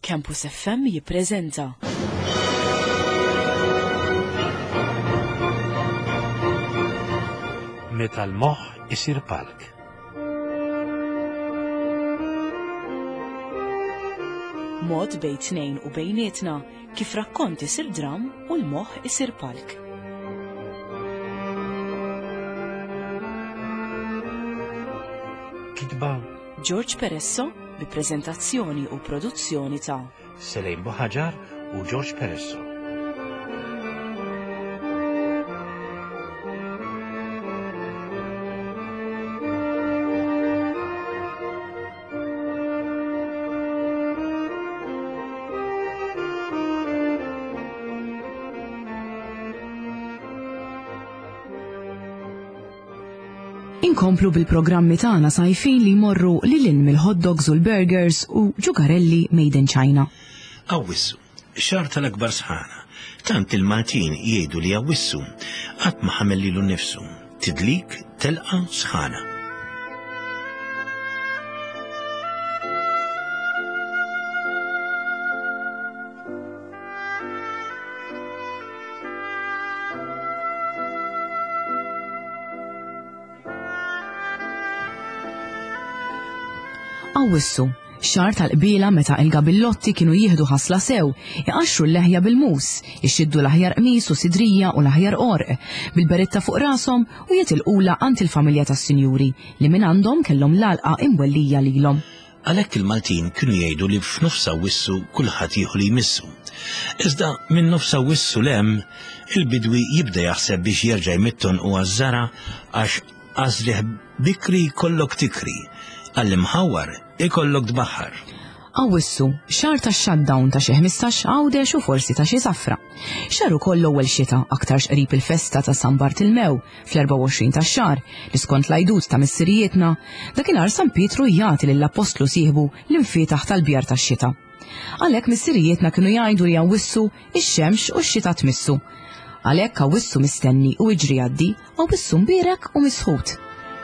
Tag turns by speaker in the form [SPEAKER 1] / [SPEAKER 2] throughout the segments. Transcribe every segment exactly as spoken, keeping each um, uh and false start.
[SPEAKER 1] Campus F M jippreżenta.
[SPEAKER 2] Meta l-moħħ isir palk.
[SPEAKER 1] Mod bejn tnejn u bejnietna kif rakkont isir dram u l-moħħ isir palk.
[SPEAKER 2] Kitba
[SPEAKER 1] George Peresso bi preżentazzjoni u produzzjoni ta'
[SPEAKER 2] Selejn Boħaġar u George Peresso.
[SPEAKER 3] Inkomplu bil-programmi tagħna sajfin li jmorru lil mill-hot dogs u l-burgers u ġugarelli made in China.
[SPEAKER 4] Awwissu, xar tal-akbar sħana, tant il-Maltin jgħidu li awwissu qatt ma ħamel lilu nnifsu, tidlik telqa sħana.
[SPEAKER 3] Awwissu, xar tal-qbiela meta il-gabillotti kienu jieħdu ħasla sew, iqaxxru l-leħja bil-mus, ixxiddu l-aħjar qmis u sidrija u l-aħjar qorq, bil-beretta fuq rashom u jitilqula għand il-familja tas-sinjuri li minn għandhom kellhom l-għalqa imwellija lilhom.
[SPEAKER 4] Għalhekk il-Maltin kienu jgħidu li f'nofs awwissu kulħadd jieħu li jmissu. Iżda minn nofs awwissu l-hemm il-bidwi jibda jaħseb biex jerġa' jmitton u għaż-żara għax għażlih bikri jkollok tikri, għall-imħawwar ikollok dbaħħar.
[SPEAKER 3] Awwissu, xar ta' shutdown ta' xi ħmistax għawdex u forsi ta' xi safra. Xar ukoll l-ewwel xita aktarx qrib il-festa ta' San Bartilmew fl-erba' u għoxrin tax-xahar li skont l-għajdut ta' missirijietna dakinhar San Pietru jagħti lill-Apostlu sieħbu l-infietaħ tal-bjar tax-xita. Għalhekk missirijietna kienu jgħidu li awwissu ix-xemx u x-xita tmissu. Għalhekk awwissu mistenni u jiġri għaddi, awwissu mbierek u misħut.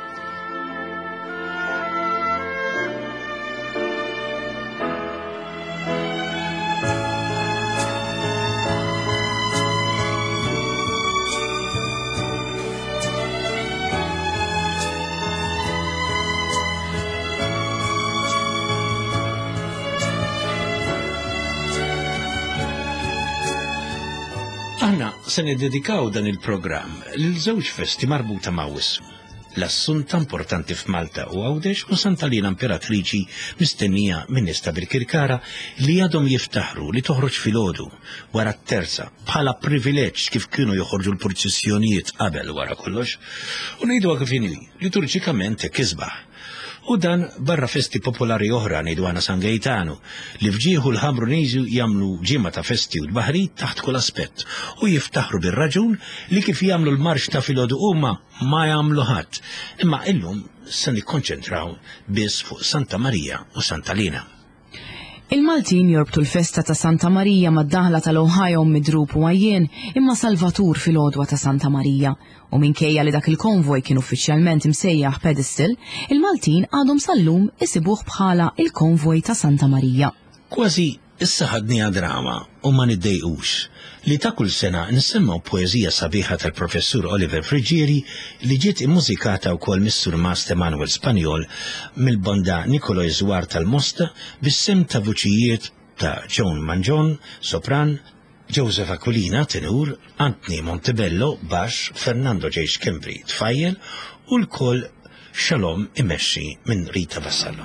[SPEAKER 4] Aħna se niddedikaw dan il-programm lil żewġ festi marbuta ma' Awwissu. L-assunta importanti f'Malta u Għawdex u Santalina Imperatriċi mistennija minn nista bil-Kirkara li għadhom jiftaħru li toħroġ filgħodu wara t-terza bħala privileġġ kif kienu joħorġu l-proċessjonijiet qabel wara kollox u ngħiduha kif inhi liturġikament hekk isbaħ. U dan barra festi popolari oħra ngħidu għana San Gaetano li fġieħu l-Ħamruniżi jagħmlu ġimgħa ta' festi u l-baħrit taħt kull aspett u jiftaħru bir-raġun li kif jagħmlu l-marx ta' filgħodu huma ma jagħmlu ħadd. Imma illum se nikkonċentraw biss fuq Santa Marija u Santalina.
[SPEAKER 3] Il-Maltin jorbtu l-festa ta' Santa Marija mad-daħla tal-Ohio midrub u għajjien imma Salvatur fil-għodwa ta' Santa Marija. U minkejja li dak il-konvoj kien uffiċjalment imsejjaħ pedestal, il-Maltin għadhom sal-lum isibuh bħala il-konvoj ta' Santa Marija.
[SPEAKER 4] Kważi issa ħadnija drama u ma niddejqux li ta' kull sena nisimgħu poeżija sabiħa tal-professur Oliver Frigieri li ġiet immużikata wkoll mis-Sur Mast Emanuel Spanjol mill-bonda Nikoloj Zwar tal-Mosta bis-sem ta' vuċijiet ta' Joan Manjon, sopran, Joseph Aquilina, tenur, Anthony Montebello, baxx, Fernando J. Kembri, tfajjel u l-koll Shalom imexxi minn Rita Vassallo.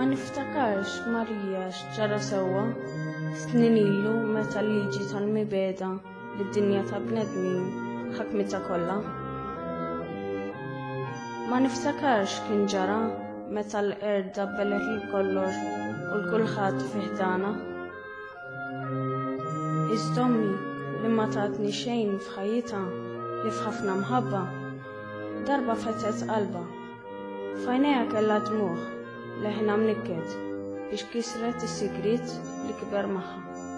[SPEAKER 5] Ma niftakarx Marija x'ġara sewwa snin ilu meta l-liġi tal-mibeda lid-dinja ta' bnedmin ħakmitha kollha. Ma niftakarx kien ġara meta l-qerda belleħ il-kollox u l-kulħadd fih dana. Iżda ommi li ma tatni xejn f'ħajjitha li f'ħafna mħabba darba fetet qalba. F'għajnejha kellha dmugħ leħna mnikket biex kisret is-sigriet li kiber magħha.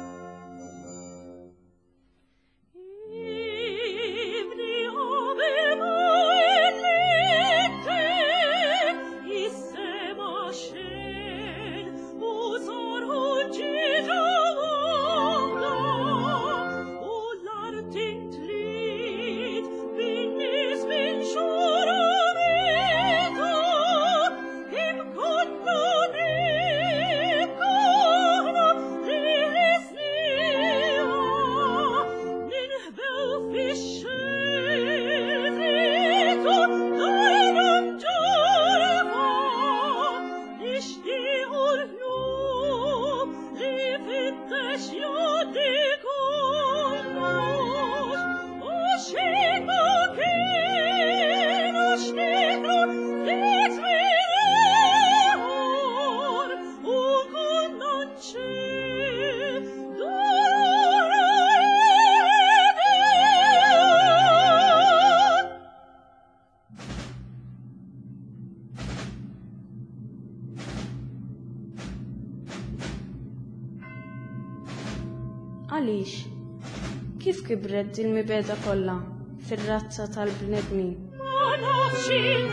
[SPEAKER 5] Għaliex? Kif kibret il-mibeda kollha fir-razza tal-bnedmin? Ma nafx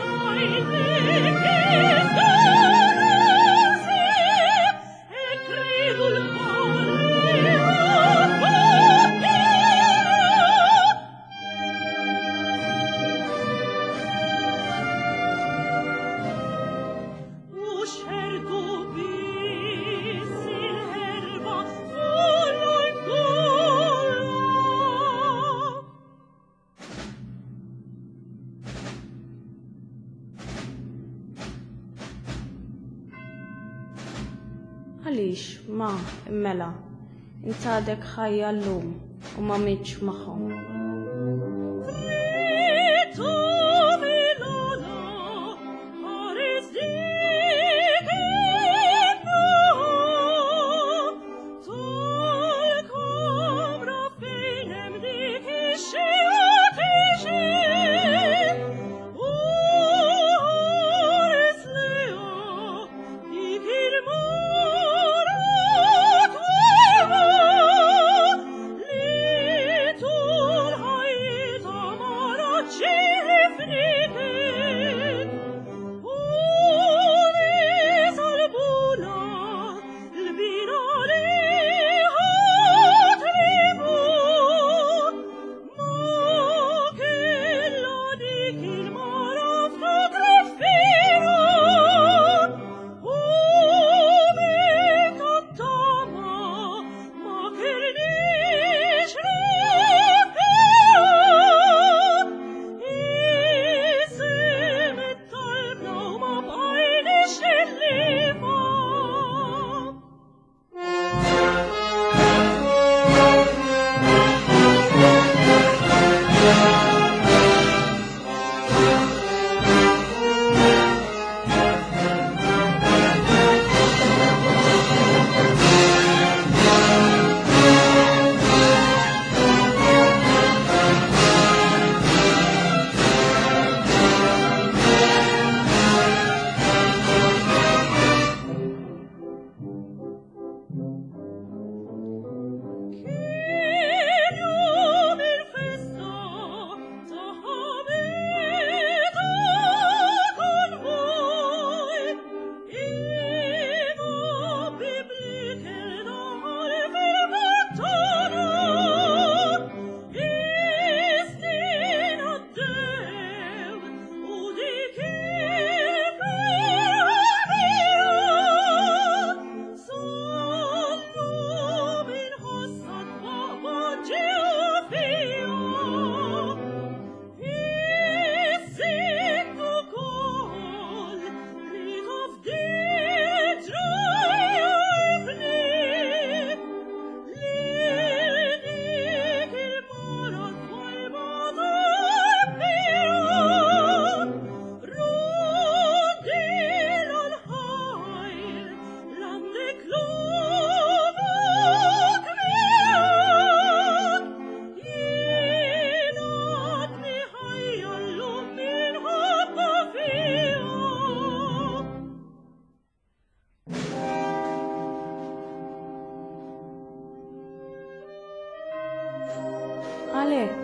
[SPEAKER 5] Għaliex ma immela intadek ħajja llum u ma mitx magħhom.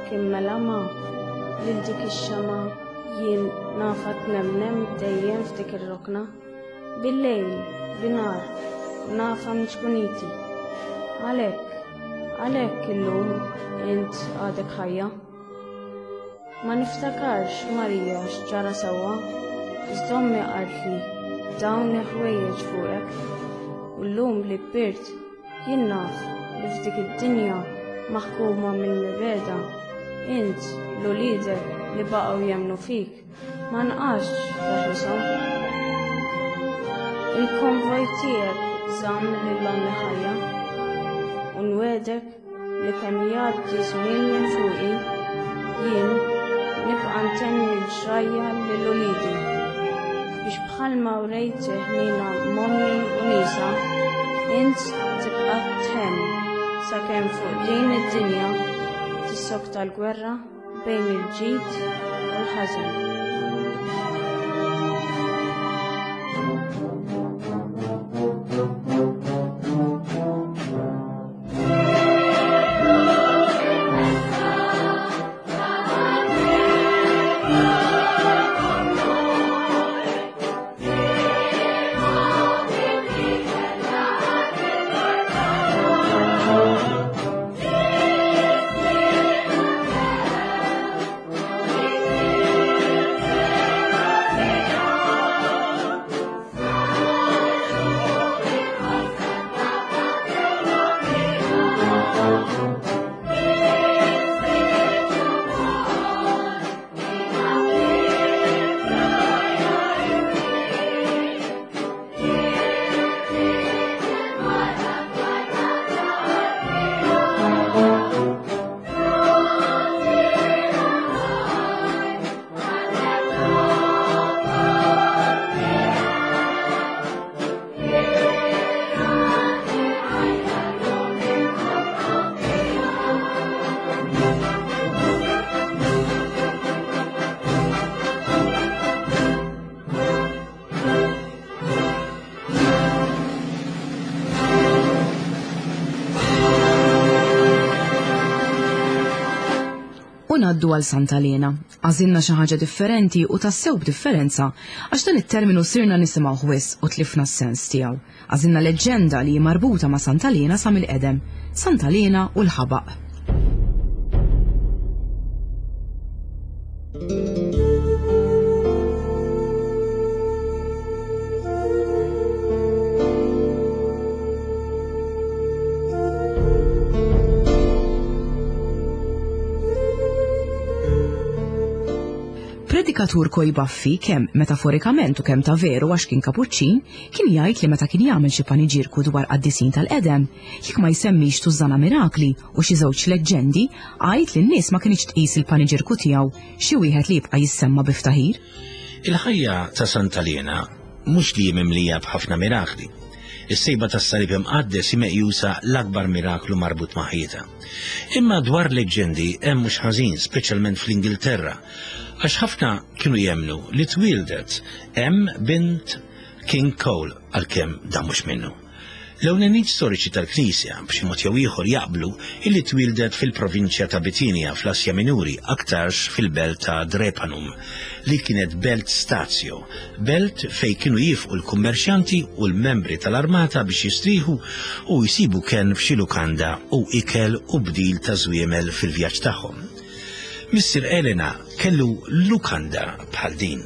[SPEAKER 5] kien mela ma lil dik ix-xama jien nafa tnemnem dejjem f'dik ir-rokna bil-lejl, binar, u nafa mhix kuniti. Għalhekk, għalhekk illum int għadek ħajja. Ma niftakarx Marija x'ġara sewwa, iżda ommi qartli dawn il-ħwejjeġ fuqek. U llum li kbirt jien naf li f'dik id-dinja maħkuma mill-mibeda int l-ulidek li baqgħu jemmnu fik ma nqasx taħrisom. Il-konvoj tiegħek żamm lil ommi ħajja u nwedek li kemm jgħaddi żmien minn fuqi jien nibqa' ntenni l-xrajja lil ulidi biex bħalma wrejt ħnina mommi u nisa int tibqa' tħemm sakemm fuq din id-dinja tissokta l-gwerra bejn il-ġid u l-ħażen.
[SPEAKER 3] Ngħaddu għal Santa Lena. Għażilna xi ħaġa differenti u tassew b'differenza għax dan it-terminu sirna nisimgħu wisq u tlifna s-sens tiegħu. Għażilna leġġenda li marbuta ma' Santa Lena sa mill-qedem, Santa Lena u l-ħabaq. Predikatur Koj Baffi kemm metaforikament u kemm ta' veru għax kien kapuċċin kien jgħid li meta kien jagħmel xi paniġirku dwar qaddisin tal-qedem jekk ma jsemmix tużana mirakli u xi żewġ leġġendi għajt li n-nies ma kienx tqis il-paniġirku tiegħu xi wieħed li jibqa' jissemma biftaħir.
[SPEAKER 4] Il-ħajja ta' Santa Lena mhux li mimlija b'ħafna mirakli. Is-sejba tas-salib imqaddes meqjusa l-akbar miraklu marbut ma' ħajjitha. Imma dwar leġġendi hemm mhux ħażin, speċjalment fl-Ingilterra, għax ħafna kienu jemnu li twildet hemm bint King Cole għalkemm dan mhux minnu. L-ewwelinijiet storiċi tal-Knisja b'xi mod jew ieħor jaqblu illi twildet fil-provinċja ta' Bitinja fl-Asja Minuri aktarx fil-belt ta' Drepanum li kienet belt stazjo, belt fejn kienu jifqu l-kummerċjanti u l-membri tal-armata biex jistrieħu u jsibu kenn f'xi lukanda u ikel u bdil ta' żwiemel fil-vjaġġ tagħhom. Mister Elena kellu lukanda bħal din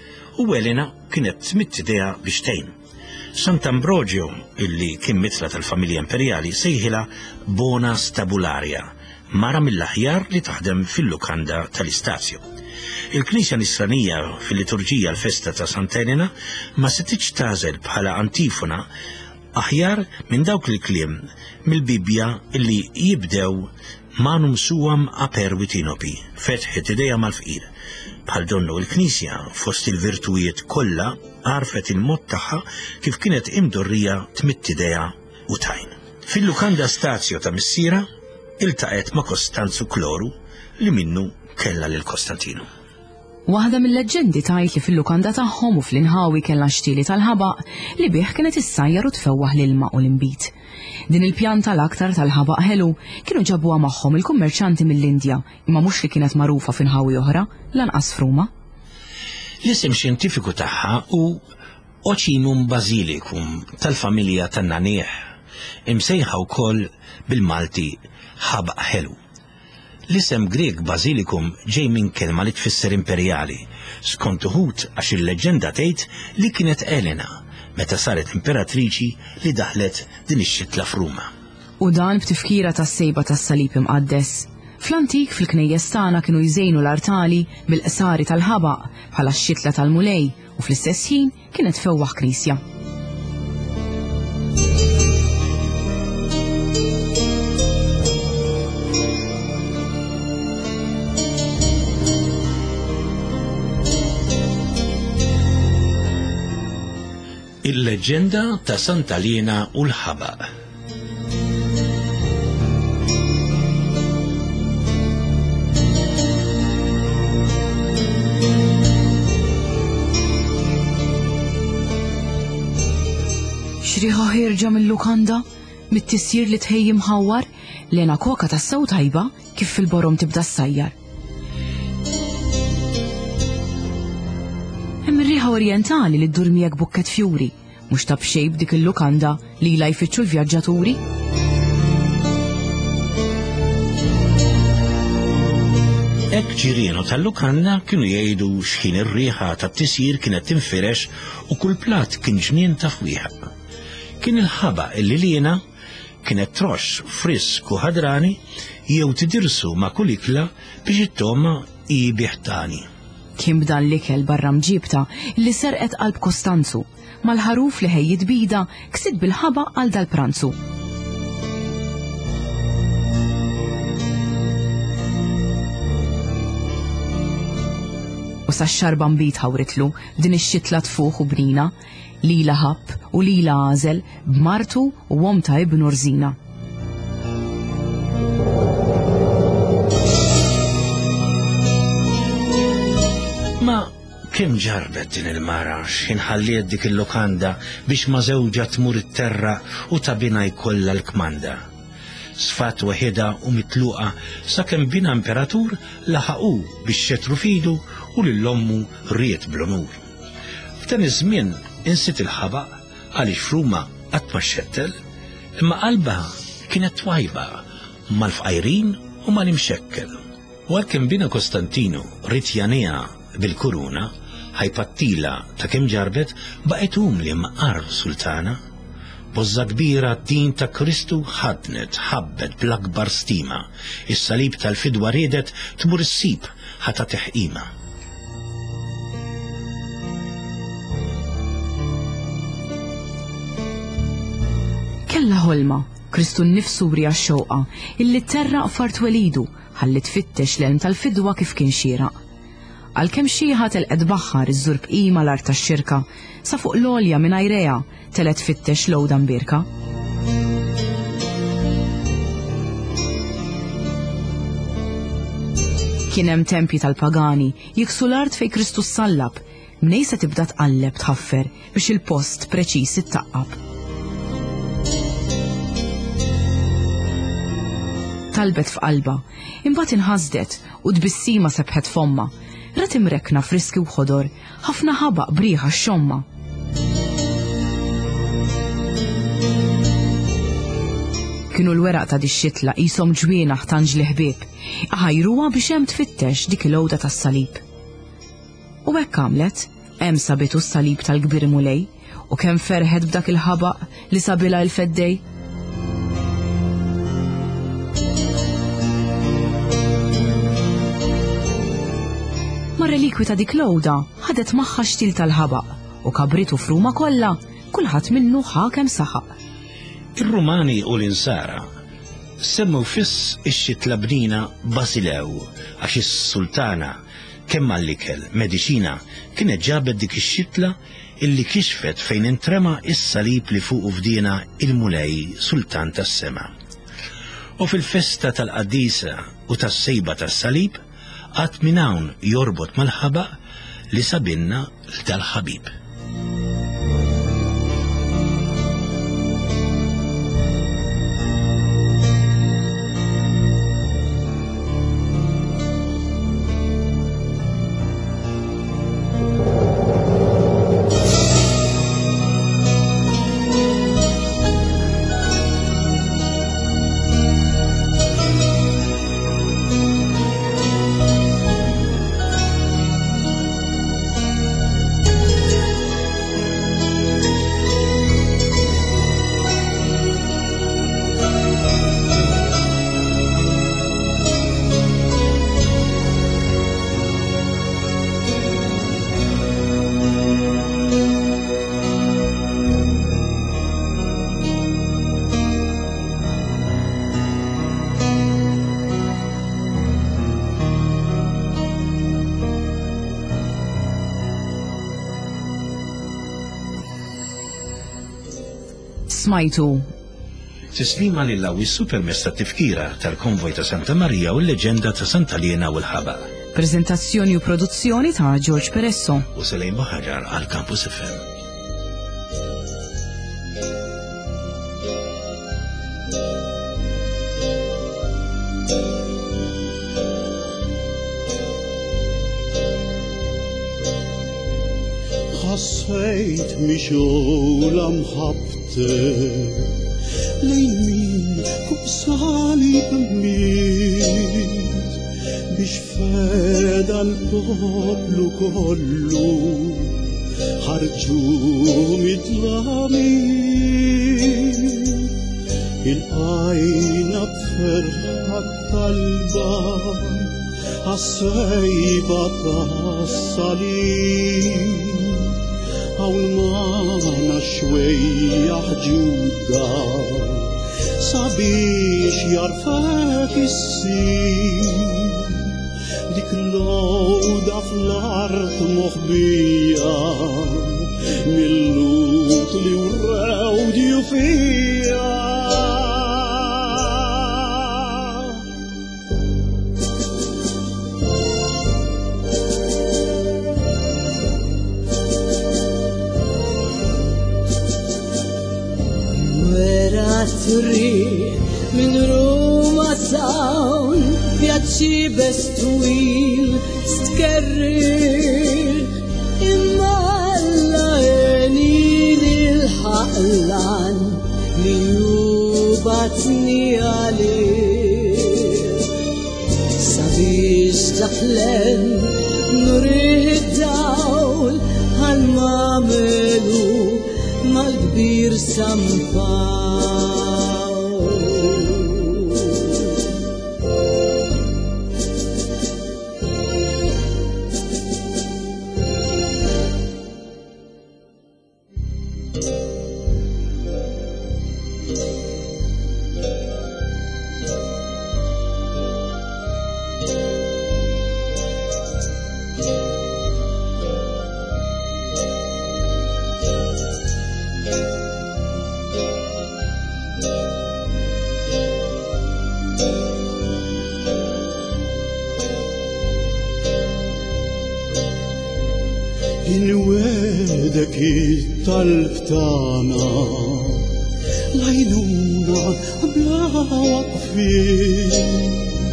[SPEAKER 4] u Elena kienet mittidea biex tgħin. Sant'Ambrogio, illi kien mitla tal-familja imperjali, sejħila Bona Stabularia, mara mill-aħjar li taħdem fil-lukanda tal-istazju. Il-Knisja Nisranija fil-liturġija l-festa ta' Santa Elena ma setitx tażel bħala antifona aħjar minn dawk il-kliem mill-Bibja illi jibdew manum suam aper vitinopi, fetħet ideja mal-fqir. Bħal donnu il-Knisja fost il-virtujiet kollha għarfet il-mod tagħha kif kienet imdorrija tmittideja u tajn. Fil-lukanda stazjo ta' Missira iltaqet ma' Kostanzu Kloru li minnu kella lil Kostantinu.
[SPEAKER 3] Waħda mill-leġendi tajt li fil-lukanda tagħhom u fl-inħawi kellha xtieli tal-ħabaq li bih kienet issajjar u tfewwaħ l-ilma u l-inbit. Din il-pjanta l-aktar tal-ħabaq ħelu kienu ġabuha magħhom il-kummerċanti mill-Indja imma mhux li kienet magħrufa f'inħawi oħra lanqas fruma.
[SPEAKER 4] L-isem xjentifiku tagħha hu Ocimum basilicum tal-familja tan-nanieħ, imsejħa wkoll bil-Malti ħabaq ħelu. L-isem Grek Basilicum ġej minn kelma li tfisser imperjali, skont uħud għax il-leġenda tgħid li kienet Elena meta saret imperatriċi li daħlet din ix-xitla f'Ruma.
[SPEAKER 3] U dan b'tifkira tas-sejba tas-salib imqaddes. Fl-antik fil-knejjes tagħna kienu jżejnu l-artali bil-qsari tal-ħabaq bħala x-xitla tal-mulej u fl-istess ħin kienet fewwaħ knisja.
[SPEAKER 4] Il-leġenda ta' Sant'Alina u l-ħabaq.
[SPEAKER 3] Xriħa ħirġa mill-lukanda, mit-tisjir li tħejjim ħawwar, lena koka tas-sew tajba kif fil-borom tibda s-sajjar. Hemm ir-riħa orjentali li ddur miegħek bukket fjuri, mhux tab xejn dik il-lukanda li ilha jfittxu l-vjaġġaturi.
[SPEAKER 4] Hekk ġirienu tal-lukanda kienu jgħidu x'kien ir-riħa tat-tisjir kienet tinfirex u kull plat kien ġnien taħwieħ. Kien il-ħabaq illi liena kienet trox frisk u ħadrani jew tidirsu ma' kull ikla biex it-toma biħtani.
[SPEAKER 3] Kien bdan l-ikel barra mġibta li serqet qalb Kostanzu, mal-ħaruf li ħejjid bida ksid bil-ħabaq għal dal-pranzu. U sax-xarba mbit ħawritlu din ix-xitla tfuħ u brina, lila ħabb u lila għażel b'martu u wom ta' ibnu Rzina.
[SPEAKER 4] Ma kemm ġarbet din il-mara x'inħalliet dik il-lukanda biex ma żewġa tmur it-terra u ta' bina jkollha l-kmanda. Sfat waħedha u mitluqa sakemm bina imperatur laħaqu biex xetru fidu u lill-ommu riet bl-onur. F'dan iż-żmien insit il-ħabaq għaliex f'Ruma qatt ma xettel, imma qalba kienet twajba mal-fqajrin u mal-imxekkel. U għalkemm bina Kostantinu rid janija bil-kuruna ħajpattila ta' kemm ġarbet baqet li maqar sultana. Bożza kbira d-din ta' Kristu ħadnet ħabbet bl-akbar stima, is-salib tal-fidwa riedet tmur issib ħata teħqima.
[SPEAKER 3] Kella ħolma, Kristu nnifsu brija x-xewqa, illi terraq fart welidu ħalli tfittex l-elm tal-fidwa kif kien xieraq. Għalkemm xieħa telqed baħħar iż-żur bqima l-art tax-xirka, sa fuq l-olja minn ajreja telet fittex lowda mbirka. Kien hemm tempji tal-pagani jiksu l-art fejn Kristu sallab, mnejsa tibda tqalleb tħaffer biex il-post preċiż ittaqqab. Talbet f'qalba, imbagħad inħasdet u tbissima sebħet fomma, rat imrekna friski u ħodor, ħafna ħabaq brieħa x-xomma. Kienu l-weraq ta' dix-xitla qishom ġwiena ħtanġ li ħbieb, ħajruha biex hemm tfittex dik il-għowda tas-salib. U hekk għamlet, hemm sabitu s-salib tal-kbir mulej, u kemm ferħet b'dak il-ħabaq li sabilha l-feddej. Mar-relikwi ta' dik l-għowda ħadet magħha xtil tal-ħabaq u kabritu f'Ruma kollha kulħadd minnu ħakem saħaq.
[SPEAKER 4] Ir-Rumani u l-insara semmu fiss ix-xitla bnina Basilew għax is-sultana kemm għall-ikel mediċina kienet ġabet dik ix-xitla illi kixfet fejn intrema is-salib li fuq fdina il-mulej sultan tas-sema. U fil-festa tal-qaddisa u tas-sejba tas-salib qatt minn hawn jorbot mal-ħabaq li sabinna l-tal-ħabib.
[SPEAKER 3] Smajtu
[SPEAKER 4] Tislima lill-Awwissu permezz tat-tifkira tal-konvoj ta' Santa Marija u l-leġenda ta' Santa Liena u l-ħaba.
[SPEAKER 3] Prezentazzjoni u produzzjoni ta' George Peresso
[SPEAKER 4] U Selejn Boħaġar għal Campus F M.
[SPEAKER 6] ħassejt mixola mħabtek lejn min fuq salib miet biex feda l-poplu kollu ħarġu mid-dlamit il-qajna b'ferħa talba għas-sejba tas-salib hawn magħna xwejja ħġuda sabiex jarfek issir dik l-għoda fl-art moħbija mill-lut li wrawdju fija.
[SPEAKER 7] Min Roma town vjaġġi bestwil stkerrir imma l-għeni l-ħaqlan li jubatni għalir sabiex daħlen nurih id-dawl għal-mamelu mal-kbir Sampa.
[SPEAKER 6] Inwedek it-talbtana lajnuna bla waqfin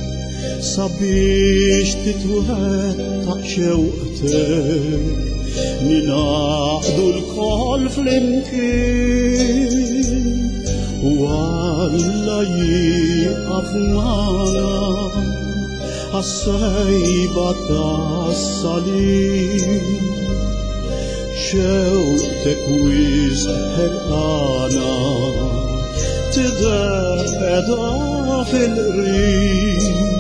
[SPEAKER 6] sabiex titwettaq xewqtek ninaqdu l-koll flimkien u Alla jieqaf magħna għas-sejba tas-salib xewqtek wisq ħerqana tidher fil-qrib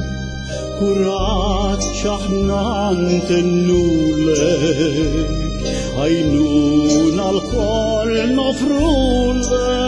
[SPEAKER 6] kuraġġ aħna ntennulek għajnuna l-koll nofrulek.